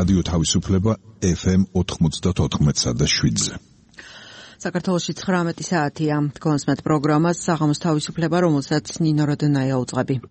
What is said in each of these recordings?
რადიო თავისუფლება FM 94.7-ზე. საქართველოში 19 საათია. გონსმეთ პროგრამას საღამოს თავისუფლება, რომელსაც ნინო როდენაია უძღვები.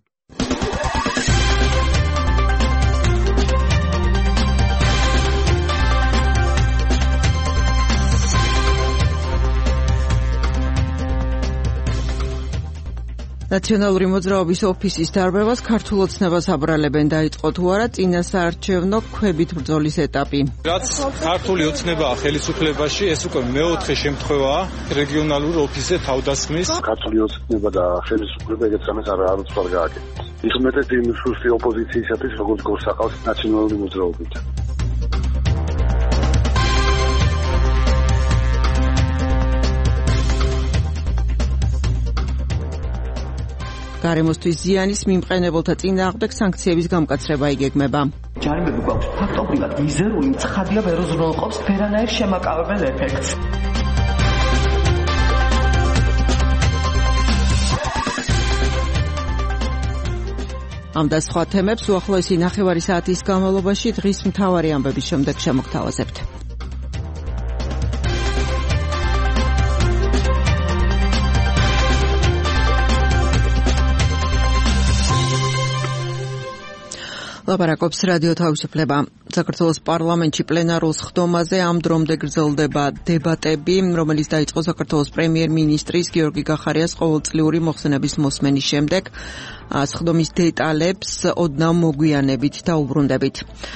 ნაციონალური მოძრაობის ოფისის დარბევას ქართულ ოცნებას აბრალებენ, დაიწყო თუ არა წინასაარჩევნო ქვებით ბრძოლის ეტაპი. რაც ქართული ოცნებაა ხელისუფლებაში, ეს უკვე მეოთხე შემთხვევაა რეგიონალურ ოფისზე თავდასხმის. ქართული ოცნება და ხელისუფლება ეგეთ სამეს არ უცხოა გააკეთეს. ის უმეტეს იმ სუსტი ოპოზიციისათვის, როგორც გორსაყავს ნაციონალური მოძრაობით. გარემოსთვის ზიანის მიმყენებელთა წინააღმდეგ სანქციების გამკაცრება იგეგმება. ჯარიმები გვაქვს ფაქტობრივად მიზერული, ცხადია ვერ უზრუნველყოფს ვერანაირ შემაკავებელ ეფექტს. ამ და სხვა თემებს უახლოესი ნახევარი საათის განმავლობაში დღის მთავარი ამბების შემდეგ შემოგთავაზებთ. ლაპარაკობს რადიო თავისუფლება. საქართველოს პარლამენტში პლენარულ სხდომაზე ამ დრომდე გრძელდება დებატები, რომელიც დაიწყო საქართველოს პრემიერ-მინისტრის გიორგი გახარიას ყოველწლიური მოხსენების მოსმენის შემდეგ. სხდომის დეტალებს ოდნავ მოგვიანებით დაუბრუნდებით.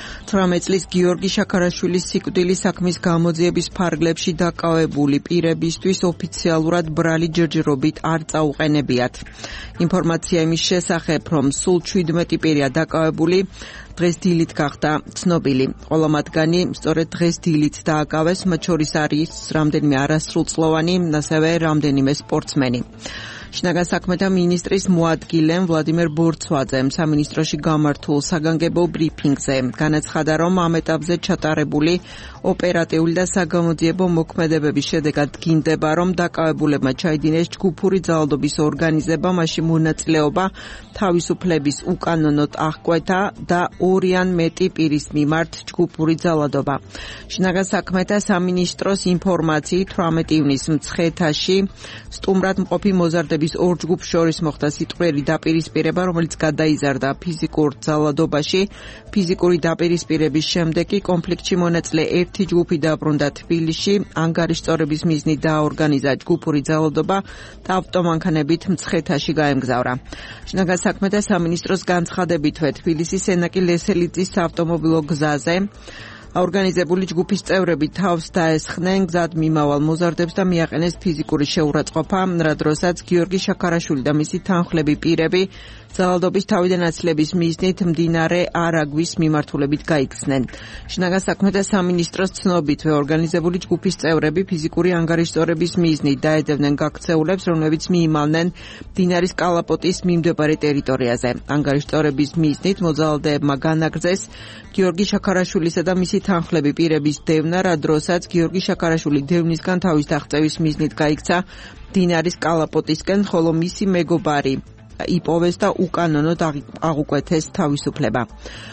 18 წლის გიორგი შაქარაშვილის სიკვდილის საქმის გამოძიების ფარგლებში დაკავებული პირებისთვის ოფიციალურად ბრალი ჯერჯერობით არ წაუყენებიათ. ინფორმაცია იმის შესახებ, რომ სულ 17 პირია დაკავებული, დღეს დილით გახდა ცნობილი. ყველა მათგანი სწორედ დღეს დილით დააკავეს, მათ შორის არის რამდენიმე არასრულწლოვანი, ასევე რამდენიმე სპორტსმენი. შინაგან საქმეთა მინისტრის მოადგილემ ვლადიმერ ბორცვაძემ სამინისტროში გამართულ საგანგებო ბრიფინგზე განაცხადა, რომ ამ ეტაპზე ჩატარებული ოპერატიული და საგამოძიებო მოქმედებების შედეგად დგინდება, რომ დაკავებულებმა ჩაიდინეს ჯგუფური ძალადობის ორგანიზება, მასში მონაწილეობა თავისუფლების უკანონოდ აღკვეთა და 2 ან მეტი პირის მიმართ ჯგუფური ძალადობა. შინაგან საქმეთა სამინისტროს ინფორმაციით 18 ივნის მცხეთაში სტუმრად მყოფი მოზარდების ორ ჯგუფს შორის მოხდა სიტყვიერი დაპირისპირება, რომელიც გადაიზარდა ფიზიკურ ძალადობაში. ფიზიკური დაპირისპირების შემდეგ კი კონფლიქტში მონაწილე ერთი ჯგუფი დაბრუნდა თბილისში, ანგარიშწორების მიზნით დააორგანიზა ჯგუფური ძალადობა და ავტომანქანებით მცხეთაში გაემგზავრა. შინაგან საქმეთა სამინისტროს განცხადებითვე თბილისის სენაკი ლესელიძის საავტომობილო გზაზე ორგანიზებული ჯგუფის წევრები თავს დაესხნენ გზად მიმავალ მოზარდებს და მიაყენეს ფიზიკური შეურაცხყოფა, რა დროსაც გიორგი შაქარაშვილი და მისი თანხლები პირები ძალადობის თავიდან აცლების მიზნით მდინარე არაგვის მიმართულებით გაიქცნენ. შინაგან საქმეთა სამინისტროს ცნობითვე ორგანიზებული ჯგუფის წევრები ფიზიკური ანგარიშწორების მიზნით დაედევნენ გაქცეულებს, რომლებიც მიიმალნენ მდინარის კალაპოტის მიმდებარე ტერიტორიაზე. ანგარიშწორების მიზნით მოძალადებმა განაგრძეს გიორგი შაქარაშვილისა და მისი თანხლები პირების დევნა, რა დროსაც გიორგი შაქარაშვილი დევნისგან თავის დაღწევის მიზნით გაიქცა მდინარის კალაპოტისკენ, ხოლო მისი მეგობარი იპოვეს და უკანონოდ აღუკვეთეს თავისუფლება.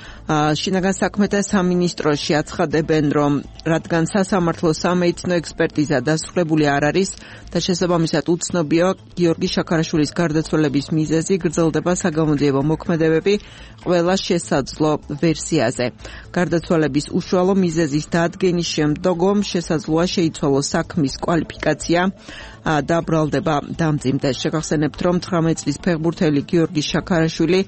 შინაგან საქმეთა სამინისტროში აცხადებენ, რომ რადგან სასამართლო სამედიცინო ექსპერტიზა დასრულებული არ არის და შესაბამისად უცნობია გიორგი შაქარაშვილის გარდაცვალების მიზეზი, გრძელდება საგამოძიებო მოქმედებები ყველა შესაძლო ვერსიაზე. გარდაცვალების უშუალო მიზეზის დადგენის შემდგომ შესაძლოა შეიცვალოს საქმის კვალიფიკაცია და ბრალდება დამძიმდეს. შეგახსენებთ, რომ 18 წლის ფეხბურთელი გიორგი შაქარაშვილი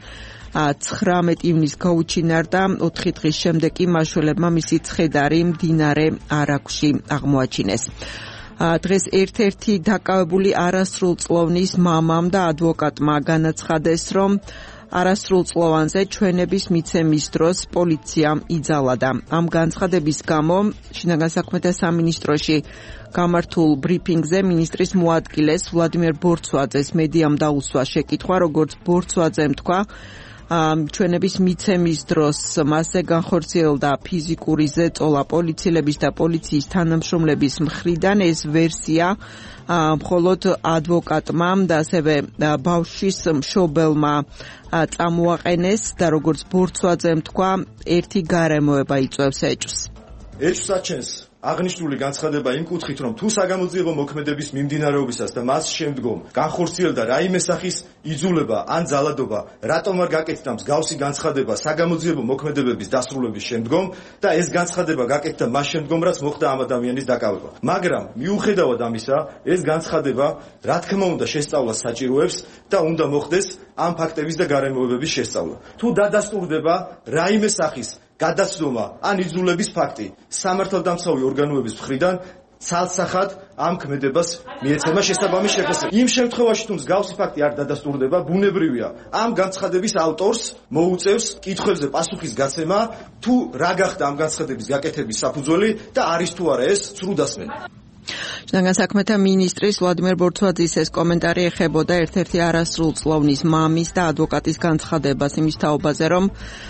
19 ივნის გაუჩინარდა, 4 დღის შემდეგ კი მაშველებმა მისი ცხედარი მდინარე არაგვში აღმოაჩინეს. დღეს ერთ-ერთი დაკავებული არასრულწლოვნის მამამ და ადვოკატმა განაცხადეს, რომ არასრულწლოვანზე ჩვენების მიცემის დროს პოლიციამ იძალადა. ამ განცხადების გამო შინაგან საქმეთა სამინისტროში გამართულ ბრიფინგზე მინისტრის მოადგილეს ვლადიმერ ბორცვაძეს მედიამ დაუსვა შეკითხვა, როგორც ბორცვაძემ თქვა, ჩვენების მიცემის დროს მასზე განხორციელდა ფიზიკური ზეწოლა პოლიციელების და პოლიციის თანამშრომლების მხრიდან. ეს ვერსია მხოლოდ ადვოკატმა და ასევე ბავშვის მშობელმა წამოაყენეს და როგორც ბორცვაძემ თქვა, ერთი გარემოება იწვევს ეჭვს. ეჭვს აჩენს აღნიშნული განცხადება იმ კუთხით, რომ თუ საგამოძიებო მოქმედების მიმდინარეობისას და მას შემდგომ განხორციელდა რაიმე სახის იძულება ან ძალადობა, რატომ არ გაკეთდა მსგავსი განცხადება საგამოძიებო მოქმედებების დასრულების შემდგომ და ეს განცხადება გაკეთდა მას შემდგომ, რაც მოხდა ამ ადამიანის დაკავება. მაგრამ მიუხედავად ამისა, ეს განცხადება რა თქმა უნდა შესწავლას საჭიროებს და უნდა მოხდეს ამ ფაქტების და გარემოებების შესწავლა. თუ დადასტურდება რაიმე სახის გადაცდომა ან იძულების ფაქტი სამართალდამცავი ორგანოების მხრიდან, ცალსახად ამ ქმედებას მიეცემა შესაბამის შეფასება. იმ შემთხვევაში, თუ მსგავსი ფაქტი არ დადასტურდება, ბუნებრივია ამ განცხადების ავტორს მოუწევს კითხვებზე პასუხის გაცემა, თუ რა გახდა ამ განცხადების გაკეთების საფუძველი და არის თუ არა ეს ცრუდასმენი. შინაგან საქმეთა მინისტრის ვლადიმერ ბორცვაძის ეს კომენტარი ეხებოდა ერთ-ერთი არასრულწლოვნის მამის და ადვოკატის განცხადებას იმის თაობაზე, რომ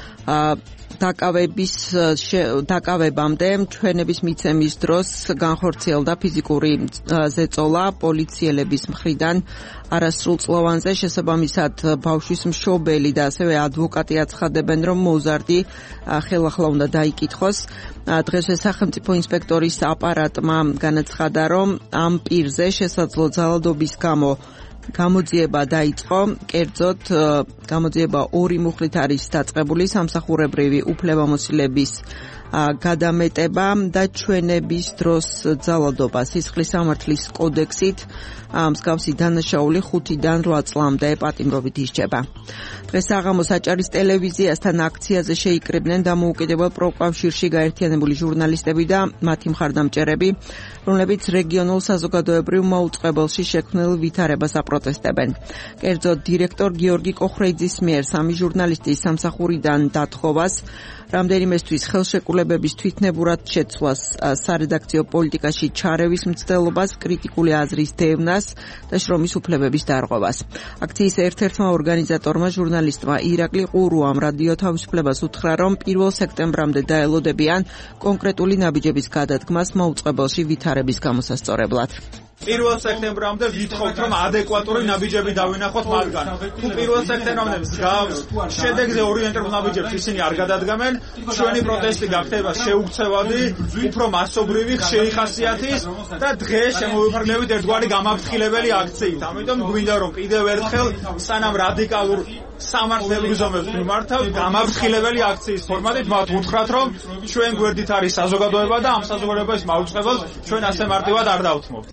დაკავებამდე ჩვენების მიცემის დროს განხორციელდა ფიზიკური ზეწოლა პოლიციელების მხრიდან არასრულწლოვანზე. შესაბამისად ბავშვის მშობელი და ასევე ადვოკატი აცხადებენ, რომ მოზარდი ხელახლა უნდა დაიკითხოს. დღესვე სახელმწიფო ინსპექტორის აპარატმა განაცხადა, რომ ამ პირზე შესაძლო ძალადობის გამო გამოძიება დაიწყო. კერძოდ გამოძიება 2 მუხლით არის დაწყებული სამსახურებრივი უფლებამოსილების გადამეტება და ჩვენების დროს ძალადობა სისხლის სამართლის კოდექსით მსგავსი დანაშაული 5-დან 8 წლამდე პატიმრობით ისჯება. დღეს საღამოს აჭარის ტელევიზიასთან აქციაზე შეიკრიბნენ დამოუკიდებელ პროკავშირში გაერთიანებული ჟურნალისტები და მათი მხარდამჭერები, რომლებიც რეგიონულ საზოგადოებრივ მოუწყებელში შექმნილ ვითარებას აპროტესტებენ. კერძოდ დირექტორ გიორგი კოხრეიძის მიერ 3 ჟურნალისტის სამსახურიდან დათხოვას, რამდენიმესთვის ხელშეკრულებების თვითნებურად შეცვლას, სარედაქციო პოლიტიკაში ჩარევის მცდელობას, კრიტიკული აზრის დევნას და შრომის უფლებების დარღვევას. აქციის ერთ-ერთმა ორგანიზატორმა ჟურნალისტმა ირაკლი ყურუამ რადიო თავისუფლებას უთხრა, რომ 1 სექტემბრამდე დაელოდებიან კონკრეტული ნაბიჯების გადადგმას მოუწყებელში ვითარების გამოსასწორებლად. 1 სექტემბრამდე ვითხოვთ, რომ ადეკვატური ნაბიჯები დავინახოთ მათგან. თუ 1 სექტემბრამდე მსგავს შედეგზე ორიენტირებულ ნაბიჯებს ისინი არ გადადგამენ, ჩვენი პროტესტი გახდება შეუქცევადი, უფრო მასობრივი, ხშირი ხასიათის და დღეს შემოვიფარგლებით ერთგვარი გამაფრთხილებელი აქციით. ამიტომ გვინდა, რომ კიდევ ერთხელ სანამ რადიკალურ სამართლებრივ ზომებს მიმართავთ, გამაფრთხილებელი აქციის ფორმატით მათ უთხრათ, რომ ჩვენ გვერდით არის საზოგადოება და ამ საზოგადოების მაუწყებელს ჩვენ ასე მარტივად არ დავთმობთ.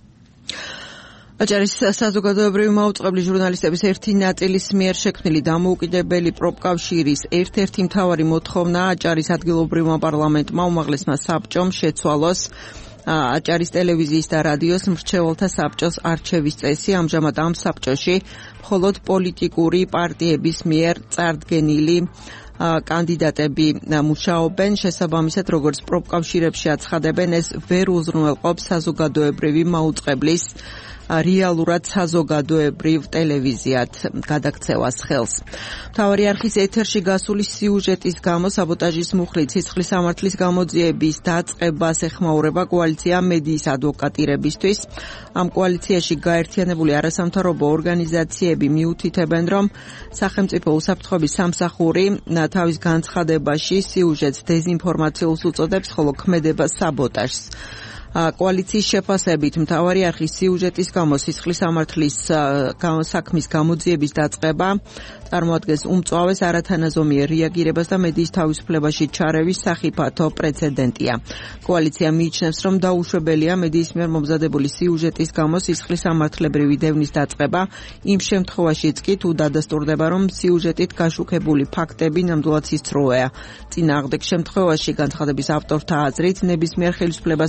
აჭარის საზოგადოებრივი მაუწყებლი ჟურნალისტების ერთი ნაწილის მიერ შექმნილი დამოუკიდებელი პროფკავშირის ერთ-ერთი მთავარი მოთხოვნა აჭარის ადგილობრივმა პარლამენტმა უმაღლესმა საბჭომ შეცვალოს აჭარის ტელევიზიის და რადიოს მრჩეველთა საბჭოს არჩევის წესი. ამჟამად ამ საბჭოში მხოლოდ პოლიტიკური პარტიების მიერ წარდგენილი კანდიდატები მუშაობენ. შესაბამისად, როგორც პროფკავშირებში აცხადებენ, ეს ვერ უზრუნველყოფს საზოგადოებრივი მაუწყებლის რეალურად საზოგადოებრივ ტელევიზიად გადაქცევას ხელს. მთავარი არხის ეთერში გასული სიუჟეტის გამო საბოტაჟის მუხლით სისხლის სამართლის გამოძიების დაწყებას ეხმაურება კოალიცია მედიის ადვოკატირებისთვის. ამ კოალიციაში გაერთიანებული არასამთავრობო ორგანიზაციები მიუთითებენ, რომ სახელმწიფო უსაფრთხოების სამსახური თავის განცხადებაში სიუჟეტს დეზინფორმაციულს უწოდებს, ხოლო ქმედებას საბოტაჟს. კოალიციის შეფასებით მთავარი არხის სიუჟეტის გამო სისხლის სამართლის საქმის გამოძიების დაწყება წარმოადგენს უმწვავეს არათანაზომიერ რეაგირებას და მედიის თავისუფლებაში ჩარევის სახიფათო პრეცედენტია. კოალიცია მიიჩნევს, რომ დაუშვებელია მედიის მიერ მომზადებული სიუჟეტის გამო სისხლის სამართლებრივი დევნის დაწყება, იმ შემთხვევაშიც კი თუ დადასტურდება, რომ სიუჟეტით გაშუქებული ფაქტები ნამდვილად სისწროეა. წინააღმდეგ შემთხვევაში განცხადების ავტორთა აზრით ნებისმიერ ხელისუფლებას მიეცემა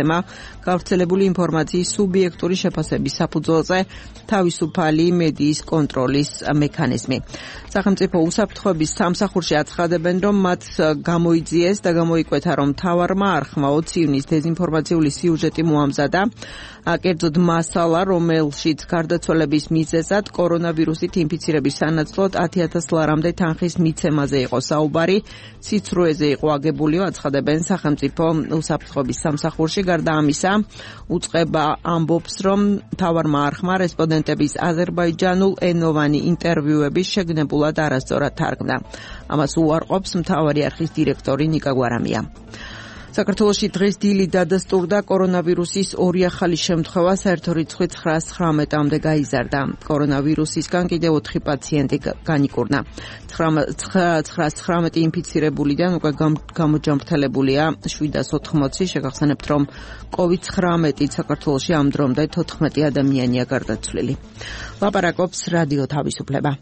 ითვლება გავრცელებული ინფორმაციის სუბიექტური შეფასების საფუძველზე თავისუფალი მედიის კონტროლის მექანიზმი. სახელმწიფო უსაფრთხოების სამსახურში აცხადებენ, რომ მათ გამოიძიეს და გამოიკვეთა, რომ მთავარმა არხმა 20 ივნის დეზინფორმაციული სიუჟეტი მოამზადა, კერძოდ მასალა, რომელშიც გარდაცვალების მიზეზად კორონავირუსით ინფიცირების სანაცვლოდ 10,000 ლარამდე თანხის მიცემაზე იყო საუბარი, ციცრუეზე იყო აგებული, აცხადებენ სახელმწიფო უსაფრთხოების სამსახურში. გარდა ამისა, უწყება ამბობს, რომ მთავარმა არხმა რესპონდენტების აზერბაიჯანულ ენოვანი ინტერვიუების შეგნებულად არასწორად თარგმნა. ამას უარყოფს მთავარი არხის დირექტორი ნიკა გვარამია. საქართველოში დღეს დილით დადასტურდა კორონავირუსის 2 ახალი შემთხვევა, საერთო რიცხვი 919-მდე გაიზარდა. კორონავირუსისგან კიდევ 4 პაციენტი განიკურნა. 919 ინფიცირებულიდან უკვე გამოჯანმრთელებულია 780. შეგახსენებთ, რომ COVID-19 საქართველოში ამ დრომდე 14 ადამიანია გარდაცვლილი. ლაპარაკობს რადიო თავისუფლება.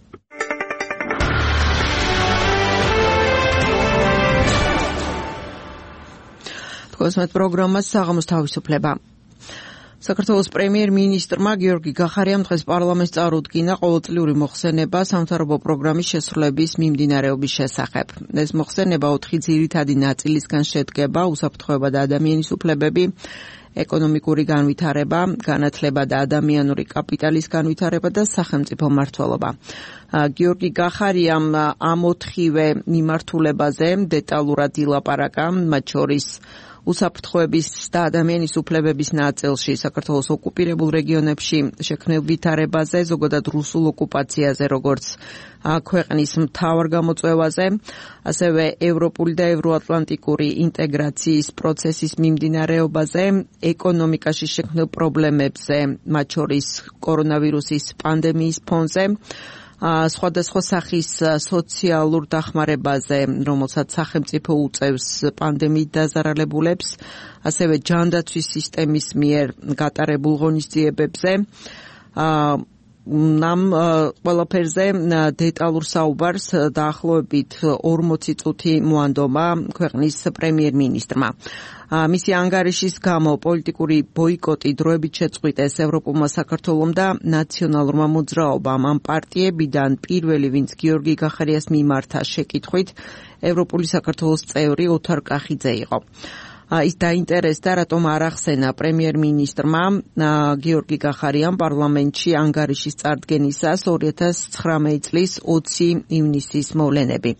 კოსმეთ პროგრამა საღამოს თავისუფლება. საქართველოს პრემიერ-მინისტრმა გიორგი გახარიამ დღეს პარლამენტს წარუდგინა ყოველწლიური მოხსენება სამთავრობო პროგრამის შესრულების მიმდინარეობის შესახებ. ეს მოხსენება 4 ძირითადი ნაწილისგან შედგება: უსაფრთხოება და ადამიანის უფლებები, ეკონომიკური განვითარება, განათლება და ადამიანური კაპიტალის განვითარება და სახელმწიფო მმართველობა. გიორგი გახარიამ ამ 4-ვე მიმართულებაზე დეტალურად ილაპარაკა, მათ შორის უსაფრთხოების და ადამიანის უფლებების ნაწილში საქართველოს ოკუპირებულ რეგიონებში შექმნილ ვითარებაზე, ზოგადად რუსულ ოკუპაციაზე, როგორც ქვეყნის მთავარ გამოწვევაზე, ასევე ევროპული და ევროატლანტიკური ინტეგრაციის პროცესის მიმდინარეობაზე, ეკონომიკაში შექმნილ პრობლემებზე, მათ შორის კორონავირუსის პანდემიის ფონზე, სხვადასხვა სახის სოციალურ დახმარებაზე, რომელსაც სახელმწიფო უწევს პანდემიით დაზარალებულებს, ასევე ჯანდაცვის სისტემის მიერ გატარებულ ღონისძიებებზე. ამ ყველაფერზე დეტალურ საუბარს დაახლოებით 40 წუთი მოანდომა ქვეყნის პრემიერ-მინისტრმა. მისი ანგარიშის გამო პოლიტიკური ბოიკოტი დროებით შეწყვიტეს ევროპულმა საქართველომ და ნაციონალურმა მოძრაობამ. ამ პარტიებიდან პირველი, ვინც გიორგი გახარიას მიმართა შეკითხვით, ევროპული საქართველოს წევრი ოთარ კახიძე იყო. ის დაინტერესდა, რატომ არ ახსენა პრემიერ-მინისტრმა გიორგი გახარიამ პარლამენტში ანგარიშის წარდგენისას 2019 წლის 20 ივნისის მოვლენები.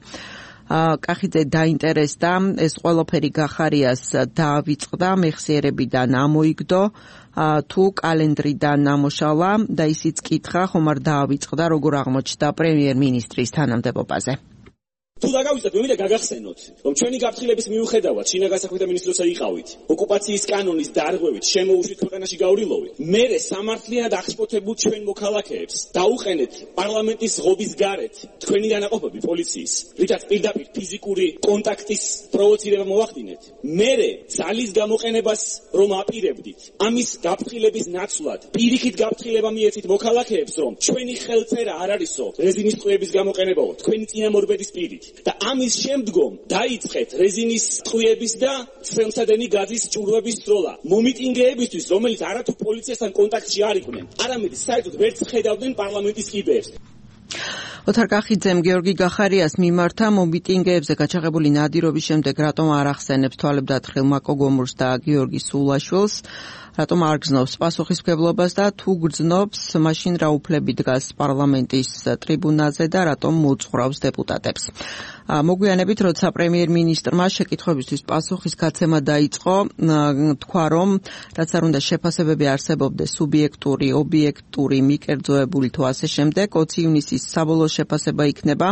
კახიძე დაინტერესდა, ეს ყველაფერი გახარიას დაავიწყდა, მეხსიერებიდან ამოიგდო, თუ კალენდრიდან ამოშალა და ისიც კითხა, ხომ არ დაავიწყდა, როგორ აღმოჩნდა პრემიერ-მინისტრის თანამდებობაზე. თუ დაგავიწყდეთ, მე მინდა გაგახსენოთ, რომ ჩვენი გაფრთხილების მიუხედავად, შინა გასახვითა მინისტროსა იყავით, ოკუპაციის კანონის დარღვევით შემოუშვით ქვეყანაში გავრილოვით, მერე სამართლიანად აღშფოთებულ ჩვენ მოქალაქეებს დაუყენეთ პარლამენტის ღობის გარეთ თქვენი დანაყოფები პოლიციის, რითაც პირდაპირ ფიზიკური კონტაქტის პროვოცირება მოახდინეთ. მერე ძალის გამოყენებას რომ აპირებდით, ამის გაფრთხილების ნაცვლად, პირიქით გაფრთხილება მიეცით მოქალაქეებს, რომ ჩვენი ხელწერა არ არისო რეზინის ტყვიების გამოყენებაო, თქვენი წინამორბედის პირით. და ამის შემდგომ დაიწყეთ რეზინის ტყვიების და სელმსადენი გაზის ჭურვების სროლა მომიტინგეებისთვის, რომელიც არათუ პოლიციასთან კონტაქტში არ იყვნენ, არამედ საერთოდ ვერც ხედავდნენ პარლამენტის კიბეებს. ოთარ კახიძემ გიორგი გახარიას მიმართა მომიტინგეებზე გაჩაღებული ნადირობის შემდეგ რატომ არ ახსენებს თვალებდათხილ მაკო გომურს და გიორგი სულაშვილს, რატომ არ გრძნობს პასუხისმგებლობას და თუ გრძნობს, მაშინ რა უფლები დგას პარლამენტის ტრიბუნაზე და რატომ მოძღვრავს დეპუტატებს. მოგვიანებით, როცა პრემიერ-მინისტრმა შეკითხვებისთვის პასუხის გაცემა დაიწყო, თქვა, რომ რაც არ უნდა შეფასებები არსებობდეს სუბიექტური, ობიექტური, მიკერძოებული თუ ასე შემდეგ, 20 ივნისის საბოლოო შეფასება იქნება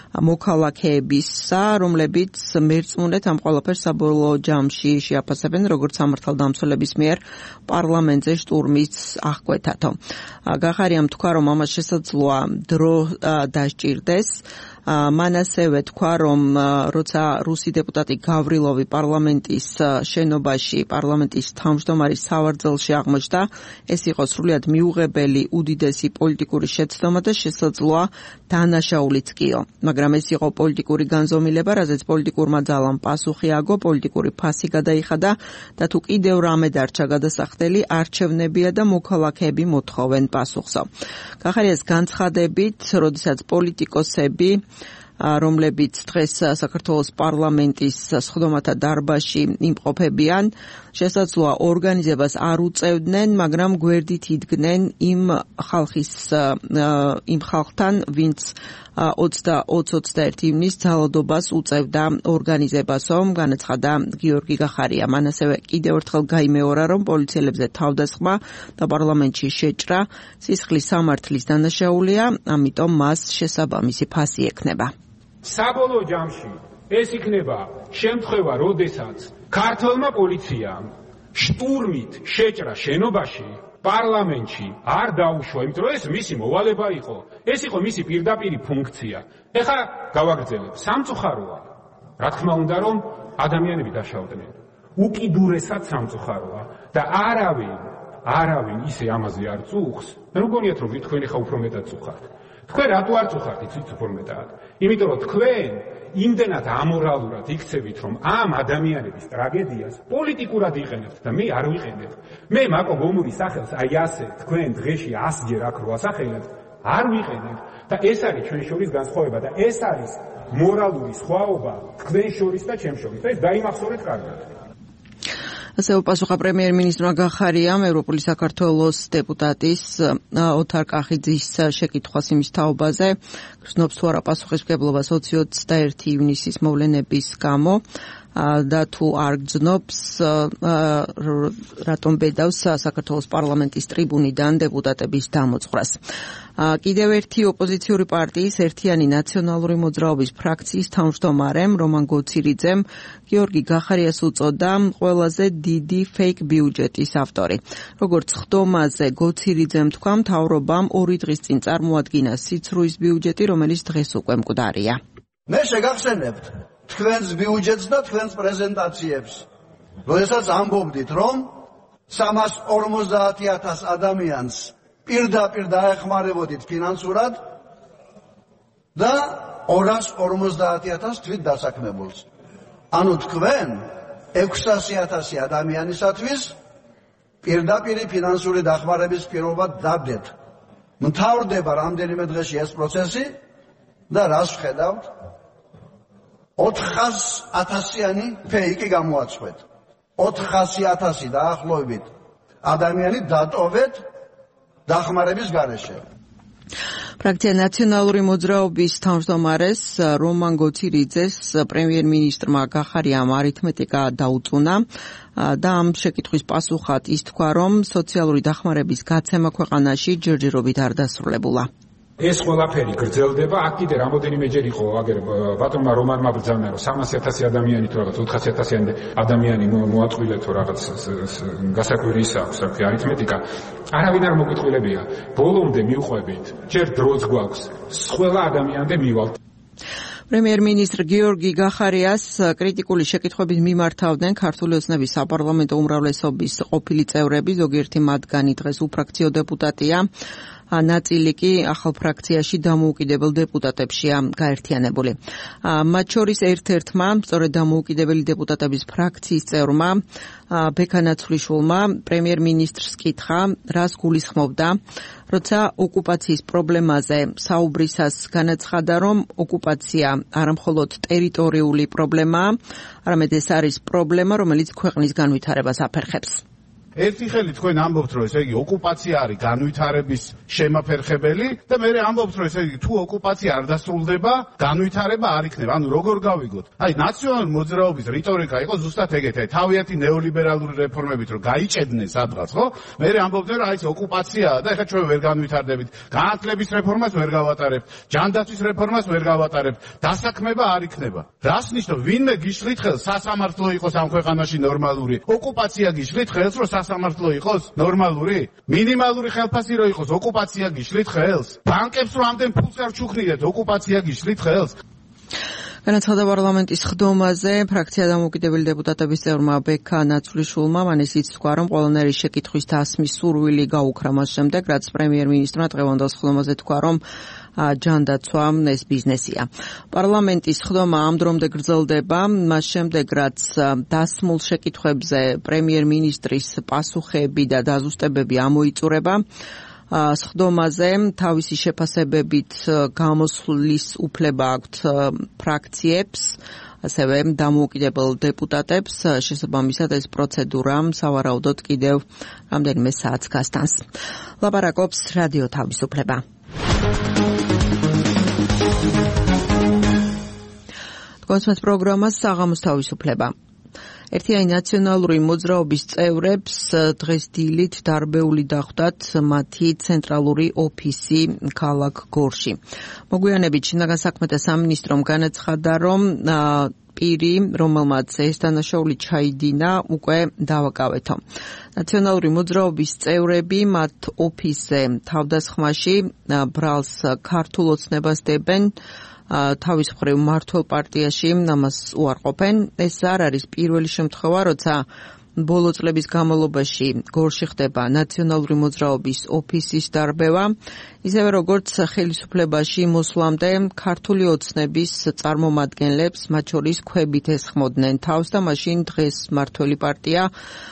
მოქალაქეებისა, რომლებიც მერწმუნეთ ამ ყველაფერს საბოლოო ჯამში შეაფასებენ, როგორც სამართალდამცველების მიერ პარლამენტზე შტურმის აღკვეთათო. გახარიამ თქვა, რომ ამას შესაძლოა დრო დასჭირდეს, მან ასევე თქვა, რომ როცა რუსი დეპუტატი გავრილოვი პარლამენტის შენობაში, პარლამენტის თავმჯდომარის სავარძელში აღმოჩნდა, ეს იყო სრულიად მიუღებელი უდიდესი პოლიტიკური შეცდომა და შესაძლოა დანაშაულიც კიო. მაგრამ ეს იყო პოლიტიკური განზომილება, რაზეც პოლიტიკურმა ძალამ პასუხი აგო, პოლიტიკური ფასი გადაიხადა და თუ კიდევ რამე დარჩა გადასახდელი, არჩევნებია და მოქალაქეები მოთხოვენ პასუხსო. გახარიას განცხადებით, როდესაც პოლიტიკოსები რომლებიც დღეს საქართველოს პარლამენტის სხდომათა დარბაზში იმყოფებიან, შესაძლოა ორგანიზებას არ უწევდნენ, მაგრამ გვერდით იდგნენ იმ ხალხთან, ვინც 20-21 ივნის ძალადობას უწევდა ორგანიზებასო, განაცხადა გიორგი გახარია. მან ასევე კიდევ ერთხელ გაიმეორა, რომ პოლიციელებზე თავდასხმა და პარლამენტში შეჭრა სისხლის სამართლის დანაშაულია, ამიტომ მას შესაბამისი ფასი ექნება. საბოლოო ჯამში ეს იქნება შემთხვევა, როდესაც ქართლმა პოლიციამ შტურმით შეჭრა შენობაში, პარლამენტში არ დაუშვა, იმიტომ რომ ეს მისი მოვალება იყო, ეს იყო მისი პირდაპირი ფუნქცია. ეხლა გავაგრძელებ, სამწუხაროა, რა თქმა უნდა, რომ ადამიანები დაშავდნენ. უკიდურესად სამწუხაროა და არავინ ისე ამაზე არ წუხს. მე მგონიათ, რომ თქვენ ხა უფრო მეტად წუხართ. თქვენ რატო არ წუხართ, იცით უფრო მეტად? იმიტომ რომ თქვენ იმდენად ამორალურად იქცევით, რომ ამ ადამიანების ტრაგედიას პოლიტიკურად იყენებთ და მე არ ვიყენებ. მე მაკო გომურის სახელს აი ასე თქვენ დღეში 100-ჯერ აქ რო ასახელებთ, არ ვიყენებ და ეს არის ჩვენ შორის განსხვავება და ეს არის მორალური სხვაობა თქვენ შორის და ჩემ შორის. ეს დაიმახსოვრეთ კარგად. ასევე პასუხა პრემიერ-მინისტრმა გახარიამ ევროპული საქართველოს დეპუტატის ოთარ კახიძის შეკითხვას იმის თაობაზე, გრძნობს თუ არა პასუხისმგებლობას 20-21 ივნისის მოვლენების გამო და თუ არ გრძნობს, რატომ ბედავს საქართველოს პარლამენტის ტრიბუნიდან დეპუტატების დამოწვრას. კიდევ ერთი ოპოზიციური პარტიის ერთიანი ნაციონალური მოძრაობის ფრაქციის თავმჯდომარემ რომან გოცირიძემ გიორგი გახარიას უწოდა ყველაზე დიდი ფეიქ ბიუჯეტის ავტორი. როგორც ხდომაზე გოცირიძემ თქვა, მთავრობამ 2 დღის წინ წარმოადგინა სიცრუის ბიუჯეტი, რომელიც დღეს უკვე მკვდარია. მე შეგახსენებთ თქვენს ბიუჯეტს და თქვენს პრეზენტაციებს, როდესაც ამბობდით, რომ 350,000 ადამიანს პირდაპირ დაეხმარებოდით ფინანსურად და 250,000 თვით დასაქმებულს. ანუ თქვენ 600,000 ადამიანისათვის პირდაპირი ფინანსური დახმარების პირობა დაბდეთ. მთავრდება რამდენიმე დღეში ეს პროცესი და რას ვხედავთ? 400,000-იანი ფეიკი გამოაცხვეთ. 400,000 დაახლოებით ადამიანი დატოვეთ დახმარების გარეშე. ფრაქცია ნაციონალური მოძრაობის თავმჯდომარეს რომან გოცირიძეს პრემიერ-მინისტრმა გახარიამ არითმეტიკა დაუწუნა და ამ შეკითხვის პასუხად ის თქვა, რომ სოციალური დახმარების გაცემა ქვეყანაში ჯერჯერობით არ დასრულებულა. ეს ყველაფერი გრძელდება, აქ კიდე რამოდენიმეჯერ იყო აგერ ბატონმა რომანმა ბრძანა, რომ 300,000 ადამიანი თუ რაღაც 400,000 ადამიანი მოაწყვილეთო რაღაც გასაკვირის აქვს აქ არითმეტიკა. არავინ არ მოგიტყვილებია. ბოლომდე მივყვებით, ჯერ დროც გვაქვს, ყველა ადამიანამდე მივალთ. პრემიერ-მინისტრ გიორგი გახარიას კრიტიკული შეკითხვებით მიმართავდნენ ქართული ოცნების საპარლამენტო უმრავლესობის ყოფილი წევრები, ზოგიერთი მათგანი დღეს უფრაქციო დეპუტატია. ნაწილი კი ახალ ფრაქციაში დამოუკიდებელ დეპუტატებშია გაერთიანებული. მათ შორის ერთ-ერთმა, სწორედ დამოუკიდებელი დეპუტატების ფრაქციის წევრმა ბექა ნაცვლიშვილმა პრემიერ-მინისტრს კითხა, რას გულისხმობდა, როცა ოკუპაციის პრობლემაზე საუბრისას განაცხადა, რომ ოკუპაცია არამხოლოდ ტერიტორიული პრობლემაა, არამედ ეს არის პრობლემა, რომელიც ქვეყნის განვითარებას აფერხებს. ერთი ხელი თქვენ ამბობთ, რომ ესე იგი ოკუპაცია არის განვითარების შემაფერხებელი და მე ამბობთ, რომ ესე იგი თუ ოკუპაცია არ დასრულდება, განვითარება არ იქნება. ანუ როგორ გავიგოთ? აი ნაციონალური მოძრაობის რიტორიკა იყო ზუსტად ეგეთი, თავიანთი ნეოლიბერალური რეფორმებით რომ გაიჭედნენ სადღაც, ხო? მე ამბობდნენ, რომ აი ეს ოკუპაციაა და ეხლა ჩვენ ვერ განვითარდებით. განათლების რეფორმას ვერ გავატარებთ, ჯანდაცვის რეფორმას ვერ გავატარებთ, დასაქმება არ იქნება. რას ნიშნავს? ვინმე გიშლით ხელს სასამართლო იყოს ამ ქვეყანაში ნორმალური. ოკუპაცია გიშლით ხელს, რომ სასამართლო იყოს ნორმალური? მინიმალური ხელფასი რო იყოს, ოკუპაცია გიშლით ხელს? ბანკებს რო ამდენ ფულს არ ჩუქნიდეთ, ოკუპაცია გიშლით ხელს? განაცხადა პარლამენტის ხდომაზე ფრაქცია დამოუკიდებელი დეპუტატების წევრმა ბექა ნაცვლიშვილმა, მან ისიც თქვა, რომ ყველანაირი შეკითხვის დასმის სურვილი გაუქრა მას შემდეგ, რაც პრემიერ-მინისტრმა დღევანდელ ხდომაზე თქვა, რომ ჯანდაცვა ეს ბიზნესია. პარლამენტის ხდომა ამ დრომდე გრძელდება, მას შემდეგ, რაც დასმულ შეკითხვებზე პრემიერ-მინისტრის პასუხები და დაზუსტებები ამოიწურება. სხდომაზე თავისი შეფასებებით გამოსვლის უფლება აქვთ ფრაქციებს, ასევე დამოუკიდებელ დეპუტატებს. შესაბამისად ეს პროცედურა სავარაუდოდ კიდევ რამდენიმე საათს გასტანს. ლაპარაკობს რადიო თავისუფლება. თქვენს პროგრამას საღამოს თავისუფლება. ერთიანი ნაციონალური მოძრაობის წევრებს დღეს დილით დარბეული დახვდათ მათი ცენტრალური ოფისი ქალაქ გორში. მოგვიანებით შინაგან საქმეთა სამინისტრომ განაცხადა, რომ პირი, რომელმაც ეს დანაშაული ჩაიდინა, უკვე დავაკავეთო. ნაციონალური მოძრაობის წევრები მათ ოფისზე თავდასხმაში ბრალს ქართულ ოცნებას დებენ. თავის მხრივ მართლ პარტიაში ამას უარყოფენ. ეს არ არის პირველი შემთხვევა, როცა ბოლო წლების განმავლობაში გორში ხდება ნაციონალური მოძრაობის ოფისის დარბევა, ისევე როგორც ხელისუფლებაში მოსვლამდე ქართული ოცნების წარმომადგენლებს, მათ შორის ქვებით ესხმოდნენ თავს და მაშინ დღეს მართველი პარტია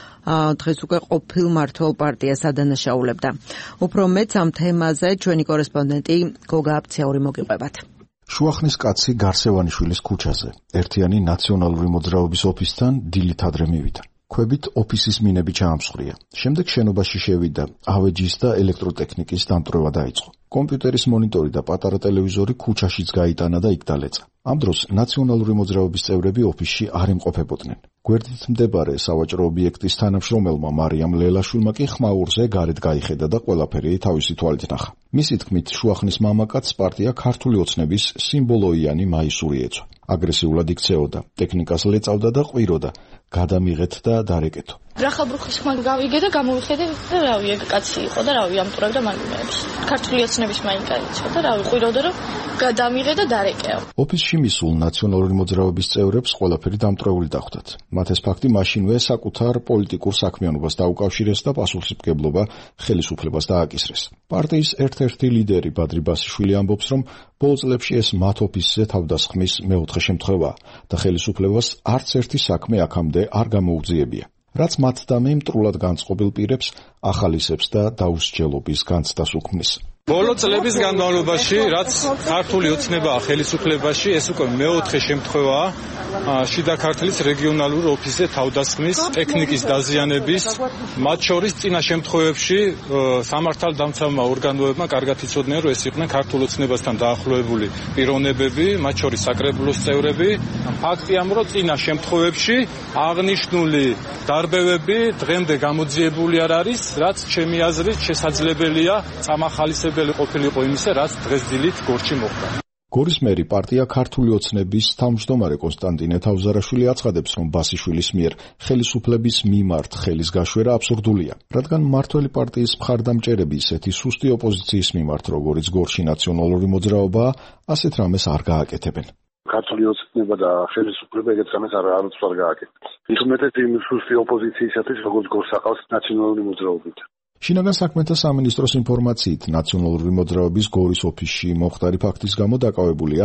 დღეს უკვე ყოფილ მართლ პარტიას ადანაშაულებდა. უფრო მეც ამ თემაზე ჩვენი კორესპონდენტი გოგა აფციური მოგიყვებათ. შუახნის კაცი გარსევანიშვილის ქუჩაზე ერთიანი ნაციონალური მოძრაობის ოფისთან დილით ადრე მივიდა. ქვებით ოფისის მინები ჩაამსხვრია. შემდეგ შენობაში შევიდა ავეჯის და ელექტროტექნიკის დამტვრევა დაიწყო. კომპიუტერის მონიტორი და პატარა ტელევიზორი ქუჩაშიც გაიტანა და იქ დალეცა. ამ დროს ნაციონალური მოძრაობის წევრები ოფისში არ იმყოფებოდნენ. გვერდით მდებარე სავაჭრო ობიექტის თანამშრომელმა მარიამ ლელაშვილმა კი ხმაურზე გარეთ გაიხედა და ყველაფერი თავისი თვალით ნახა. მისი თქმით, შუახნის მამაკაცს პარტია ქართული ოცნების სიმბოლოიანი მაისური ეცვა. აგრესიულად იქცეოდა, ტექნიკას ლეწავდა და ყვიროდა. გადამიღეთ და დარეკეთო. ბრახაბრუხის ხმა გავიგე და გამოვიხედე და რავი, ეგ კაცი იყო და რავი, ამტვრევდა მაგნეებს. ქართული ოცნების მაინკაიცა და რავი, ყვიროდა რომ გადამიღე და დარეკეო. ოფისში მისულ ნაციონალური მოძრაობის წევრებს ყველაფერი დამტვრეული დახვდათ. მათ ეს ფაქტი მაშინვე საკუთარ პოლიტიკურ საქმიანობას დაუკავშირეს და პასუხისმგებლობა ხელისუფლებას დააკისრეს. პარტიის ერთ-ერთი ლიდერი ბადრი ბასიშვილი ამბობს, რომ ბოლო წლებში ეს მათ ოფისზე თავდასხმის მეოთხე შემთხვევაა და ხელისუფლებას არც ერთი საქმე აქამდე არ გამოუძიებია. რაც მათ და მე მტრულად განწყობილ პირებს ახალისებს და დაუსჯელობის განცდას უქმნის. ბოლო წლების განმავლობაში, რაც ქართული ოცნებაა ხელისუფლებაში, ეს უკვე მეოთხე შემთხვევაა შიდა ქართლის რეგიონალურ ოფისზე თავდასხმის, ტექნიკის დაზიანების, მათ შორის წინა შემთხვევებში სამართალდამცავმა ორგანოებმა კარგად იცოდნენ, რომ ეს იყვნენ ქართულ ოცნებასთან დაახლოებული პიროვნებები, მათ შორის საკრებულოს წევრები. ფაქტია, რომ წინა შემთხვევებში აღნიშნული დარბევები დღემდე გამოძიებული არ არის, რაც ჩემი აზრით შესაძლებელია წამახალისებელი ყოფილიყო იმისა, რაც დღეს დილით გორში მოხდა. გორის მერი პარტია ქართული ოცნების თავმჯდომარე კონსტანტინე თავზარაშვილი აცხადებს, რომ ბასიშვილის მიერ ხელისუფლების მიმართ ხელის გაშვერა აბსურდულია, რადგან მმართველი პარტიის მხარდამჭერები ისეთი სუსტი ოპოზიციის მიმართ, როგორიც გორში ნაციონალური მოძრაობაა, ასეთ რამეს არ გააკეთებენ. ქართული ოცნება და ხელისუფლება ეგეთ რამეს არც არ გააკეთებს. იხმეტეთ იმ სუსტი ოპოზიციისათვის, როგორც გორს აყავს ნაციონალური მოძრაობით. შინაგან საქმეთა სამინისტროს ინფორმაციით, ნაციონალური მოძრაობის გორის ოფისში მომხდარი ფაქტის გამო დაკავებულია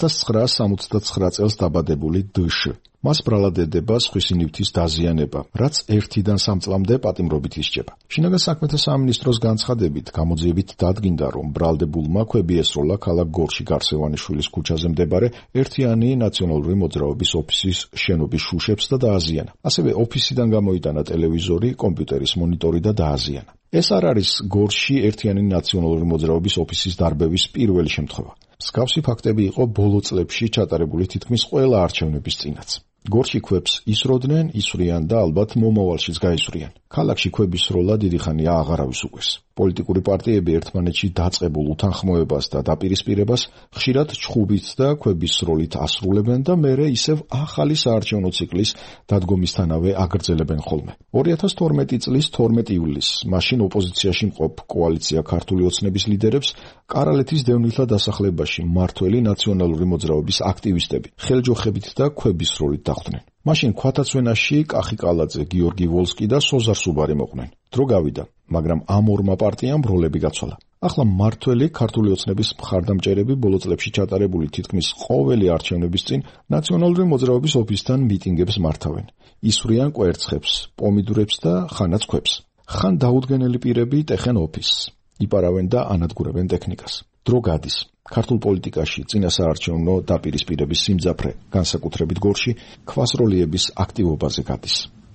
1969 წელს დაბადებული დშ. მას ბრალად ედება სხვისი ნივთის დაზიანება, რაც 1-დან 3 წლამდე პატიმრობით ისჯება. შინაგან საქმეთა სამინისტროს განცხადებით, გამოძიებით დადგინდა, რომ ბრალდებულმა ქვები ესროლა ქალაქ გორში გარსევანიშვილის ქუჩაზე მდებარე ერთიანი ნაციონალური მოძრაობის ოფისის შენობის შუშებს და დააზიანა. ასევე ოფისიდან გამოიტანა ტელევიზორი, კომპიუტერის მონიტორი და დააზიანა. ეს არ არის გორში ერთიანი ნაციონალური მოძრაობის ოფისის დარბევის პირველი შემთხვევა. მსგავსი ფაქტები იყო ბოლო წლებში ჩატარებული თითქმის ყველა არჩევნების წინაც. გორში ქვებს ისროდნენ, ისვრიან და ალბათ მომავალშიც გაისვრიან. ქალაქში ქვების სროლა დიდი ხანია აღარავის უკვეს. პოლიტიკური პარტიები ერთმანეთში დაწყებულ უთანხმოებას და დაპირისპირებას ხშირად ჩხუბით და ქვების სროლით ასრულებენ და მერე ისევ ახალი საარჩევნო ციკლის დადგომისთანავე აგრძელებენ ხოლმე. 2012 წლის 12 ივლისს მაშინ ოპოზიციაში მყოფ კოალიცია ქართული ოცნების ლიდერებს კარალეთის დევნილთა დასახლებაში მმართველი ნაციონალური მოძრაობის აქტივისტები ხელჯოხებით და ქვების სროლით დახვდნენ. მაშინ ქვათაცვენაში კახი კალაძე, გიორგი ვოლსკი და სოზარ სუბარი მოყვნენ. დრო გავიდა, მაგრამ ამ ორმა პარტიამ როლები გაცვალა. ახლა მმართველი ქართული ოცნების მხარდამჭერები ბოლო წლებში ჩატარებული თითქმის ყოველი არჩევნების წინ ნაციონალური მოძრაობის ოფისთან მიტინგებს მართავენ. ისვრიან კვერცხებს, პომიდურებს და ხანაც ქვებს. ხან დაუდგენელი პირები ტეხენ ოფისს, იპარავენ და ანადგურებენ ტექნიკას. დრო გადის. ქართულ პოლიტიკაში წინასაარჩევნო დაპირისპირების სიმძაფრე, განსაკუთრებით გორში, ქვასროლიების აქტივობაზე გადის.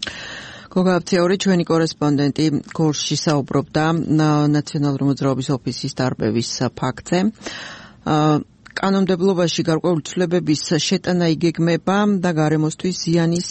გოგა აფციური ჩვენი კორესპონდენტი გორში საუბრობდა ნაციონალური მოძრაობის ოფისის დარბევის ფაქტზე. კანონმდებლობაში გარკვეული ცვლილებების შეტანა იგეგმება და გარემოსთვის ზიანის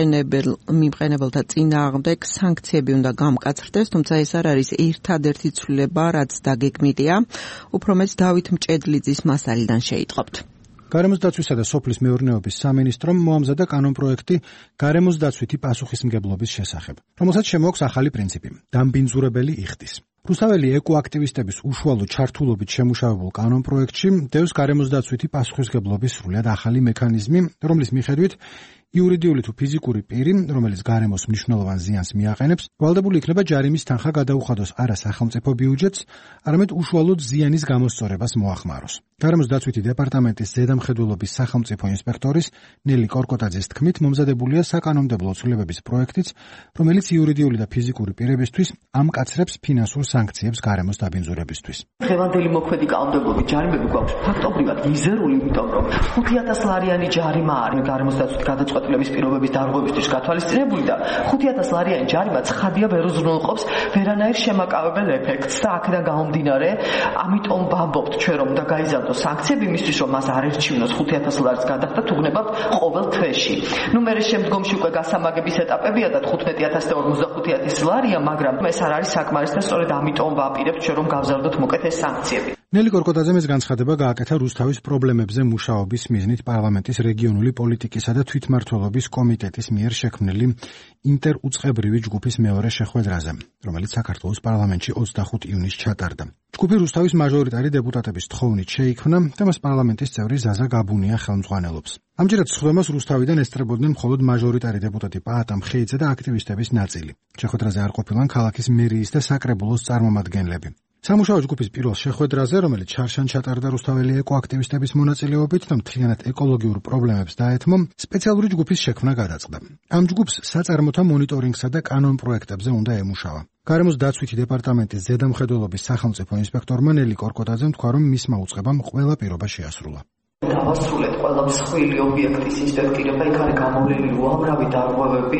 მიმყენებელთა წინააღმდეგ სანქციები უნდა გამკაცრდეს, თუმცა ეს არ არის ერთადერთი ცვლილება, რაც დაგეგმილია. უფრო მეც დავით მჭედლიძის მასალიდან შეიტყობთ. გარემოს დაცვისა და სოფლის მეურნეობის სამინისტრომ მოამზადა კანონპროექტი გარემოს დაცვითი პასუხისმგებლობის შესახებ, რომელსაც შემოაქვს ახალი პრინციპი დამბინძურებელი იხდის. რუსთაველი ეკოაქტივისტების უშუალო ჩართულობით შემუშავებულ კანონპროექტში დევს გარემოს დაცვითი პასუხისმგებლობის სრულად ახალი მექანიზმი, რომლის მიხედვით იურიდიული თუ ფიზიკური პირი, რომელიც გარემოს მნიშვნელოვან ზიანს მიაყენებს, ვალდებული იქნება ჯარიმის თანხა გადაუხადოს არა სახელმწიფო ბიუჯეტს, არამედ უშუალოდ ზიანის გამოსწორებას მოახმაროს. გარემოს დაცვითი დეპარტამენტის ზედამხედველობის სახელმწიფო ინსპექტორის ნელი კორკოტაძის თქმით, მომზადებულია საკანონმდებლო ცვლილებების პროექტიც, რომელიც იურიდიული და ფიზიკური პირებისთვის ამკაცრებს ფინანსურ სანქციებს გარემოს დაბინძურებისთვის. დღევანდელი მოქმედი კანონმდებლობით ჯარიმები გვაქვს ფაქტობრივად მიზერული, იმიტომ რომ 5000 ლარიანი ჯარიმა არის გარემოს დაცვითი გადაწყვეტილების პირობების დარღვევისთვის გათვალისწინებული და 5000 ლარიანი ჯარიმა ცხადია ვერ უზრუნველყოფს ვერანაირ შემაკავებელ ეფექტს და აქედან გამომდინარე, ამიტომ ვამბობთ ჩვენ რომ უნდა გაიზარდოს სანქციები იმისთვის რომ მას არ ერჩივნოს 5000 ლარის გადახდა თუგნებავთ ყოველ თვეში. ნუ მერე შემდგომში უკვე გასამაგების ეტაპებია და 15000 და 45000 ლარია, მაგრამ ეს არ არის საკმარისი და სწორედ ამიტომ ვაპირებთ ჩვენ რომ გავზარდოთ მოკეთ ეს სანქციები. ნელი კორკოტაძემ ეს განცხადება გააკეთა რუსთავის პრობლემებზე მუშაობის მიზნით პარლამენტის რეგიონული პოლიტიკისა და თვითმმართველობის კომიტეტის მიერ შექმნილი ინტერუწყებრივი ჯგუფის მეორე შეხვედრაზე, რომელიც საქართველოს პარლამენტში 25 ივნისს ჩატარდა. ჯგუფი რუსთავის მაჟორიტარი დეპუტატების თხოვნით შეიქმნა და მას პარლამენტის წევრი ზაზა გაბუნია ხელმძღვანელობს. ამჯერად სხდომას რუსთავიდან ესწრებოდნენ მხოლოდ მაჟორიტარი დეპუტატი პაატა მხეიძე და აქტივისტების ნაწილი. შეხვედრაზე არ ყოფილან ქალაქის მერიის და საკრებულოს წარმომადგენლები. სამუშაო ჯგუფის პირველ შეხვედრაზე, რომელიც შარშან ჩატარდა რუსთაველი ეკოაქტივისტების მონაწილეობით და მთლიანად ეკოლოგიურ პრობლემებს დაეთმო, სპეციალური ჯგუფის შექმნა გადაწყდა. ამ ჯგუფს საწარმოთა მონიტორინგსა და კანონპროექტებზე უნდა ემუშავა. გარემოს დაცვითი დეპარტამენტის ზედამხედველობის სახელმწიფო ინსპექტორმა ნელი კორკოტაძემ თქვა, რომ მისმა უწყებამ ყველა პირობა შეასრულა. დავასრულეთ ყველა მსხვილი ობიექტის ინსპექტირება, იქ არის გამოვლენილი უამრავი დარღვევები.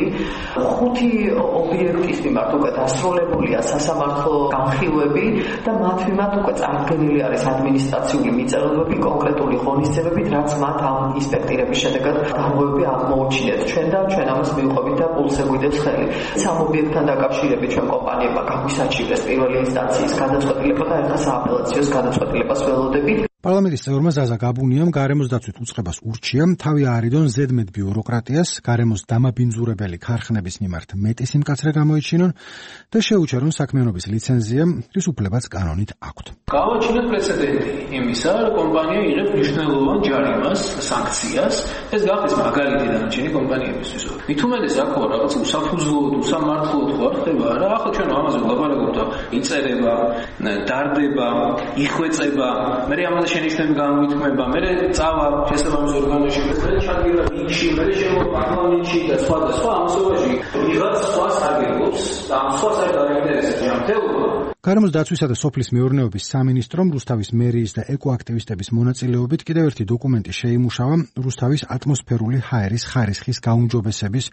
5 ობიექტის მიმართ უკვე დასრულებულია სასამართლო განხილვები და მათ მიმართ უკვე წარდგენილი არის ადმინისტრაციული მიწელებები, კონკრეტული ღონისძიებებით, რაც მათ ამ ინსპექტირების შედეგად დარღვევები აღმოუჩინეთ. ჩვენ და ჩვენ ამას მივყვებით და პულსზე გვიდევს ხელი. სამ ობიექტთან დაკავშირებით ჩვენ კომპანიებმა გაგვისაჩივრეს პირველი ინსტანციის გადაწყვეტილება და ახლა სააპელაციოს გადაწყვეტილებას ველოდებით. პარლამენტის წევრმა ზაზა გაბუნიამ გარემოს დაცვით უწყებას ურჩია თავი აარიდონ ზედმეტ ბიუროკრატიას, გარემოს დამაბინძურებელი ქარხნების მიმართ მეტი სიმკაცრე გამოიჩინონ და შეუჩერონ საქმიანობის ლიცენზია, რის უფლებაც კანონით აქვთ. გავაჩინოთ პრეცედენტი იმისა, რომ კომპანია იღებს მნიშვნელოვან ჯარიმას, სანქციას, ეს გახდეს მაგალითი დანარჩენი კომპანიებისთვის. მით უმეტეს აქ რაღაც უსაფუძვლოდ, უსამართლოდ ხო არ ხდება რა? ახლა ჩვენ ამაზე ვლაპარაკობთ და იწერება, დარდება, იხვეწება, მე ამაზე შენიშვნები გამოითქმება, მე წავა შესაბამის ორგანოში, მე ჩადგება იქში, მე შემოვა პარლამენტში და სხვა და სხვა ამასობაში ვიღაც სხვა სარგებლობს და ამ სხვა საინტერესო ჯანმრთელობა. გარემოს დაცვისა და სოფლის მეურნეობის სამინისტრომ რუსთავის მერიის და ეკოაქტივისტების მონაწილეობით კიდევ ერთი დოკუმენტი შეიმუშავა რუსთავის ატმოსფერული ჰაერის ხარისხის გაუმჯობესების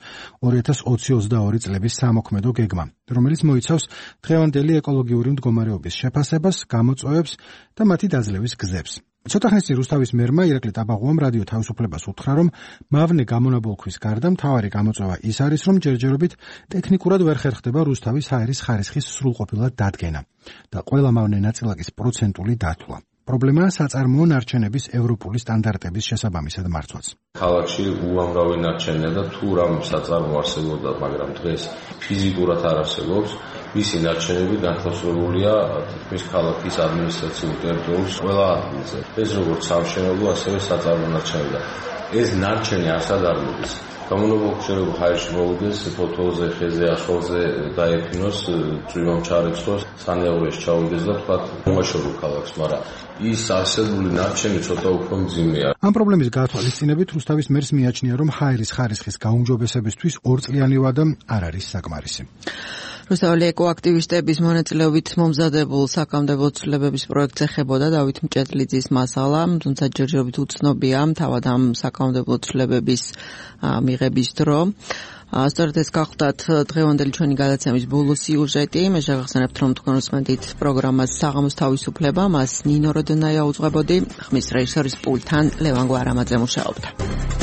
2020-22 წლების სამოქმედო გეგმა, რომელიც მოიცავს დღევანდელი ეკოლოგიური მდგომარეობის შეფასებას, გამოწვევებს და მათი დაძლევის გზებს. ცოტა ხნის წინ რუსთავის მერმა ირაკლი ტაბაღუამ რადიო თავისუფლებას უთხრა, რომ მავნე გამონაბოლქვის გარდა მთავარი გამოწვევა ის არის, რომ ჯერჯერობით ტექნიკურად ვერ ხერხდება რუსთავის ჰაერის ხარისხის სრულყოფილად დადგენა და ყველა მავნე ნაწილაკის პროცენტული დათვლა. პრობლემაა საწარმოო ნარჩენების ევროპული სტანდარტების შესაბამისად მარცვაც. ქალაქში უამრავი ნარჩენია და თუ რამ საწარმო არსებობდა, მაგრამ დღეს ფიზიკურად არ არსებობს, მისი ნარჩენები განთავსებულია თითქმის ქალაქის ადმინისტრაციულ ტერიტორიაზე ყველა ადგილზე. ეს როგორც სამშენებლო, ასევე საწარმო ნარჩენებია. ეს ნარჩენი არსად არ მოდის. გამონაბოლქვი ჰაერში მოვიდეს, ფოთოლზე, ხეზე, ახლზე დაეფინოს, წვიმამ ჩარეცხოს, სანეაურეში ჩავიდეს და თქვა მომაშორო ქალაქს, მაგრამ ის არსებული ნარჩენი ცოტა უფრო მძიმეა. ამ პრობლემის გათვალისწინებით რუსთავის მერს მიაჩნია, რომ ჰაერის ხარისხის გაუმჯობესებისთვის ორწლიანი ვადა არ არის საკმარისი. რუსთაველი ეკოაქტივისტების მონაწილეობით მომზადებულ საკანონმდებლო ცვლილებების პროექტს ეხებოდა დავით მჭედლიძის მასალა, თუმცა ჯერჯერობით უცნობია თავად ამ საკანონმდებლო ცვლილებების მიღების დრო. სწორედ ეს გახლდათ დღევანდელი ჩვენი გადაცემის ბოლო სიუჟეტი. მე შეგახსენებთ, რომ თქვენ უსმენთ პროგრამას საღამოს თავისუფლება, მას ნინო როდონაია უძღვებოდი, ხმის რეჟისორის პულტთან ლევან გვარამაძე მუშაობდა.